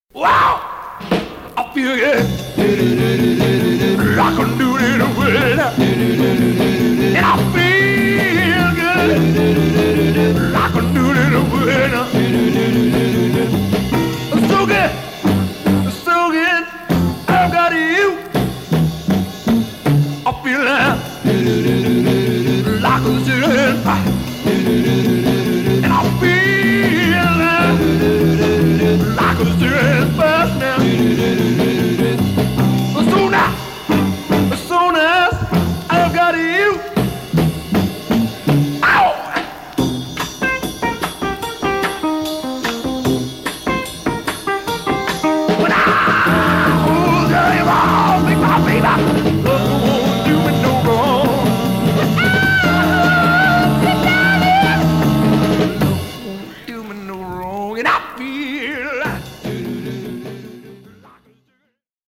Wow! I feel good. I can do it well. And I feel good. I can do it well. So good. So good. I've got you. I feel like a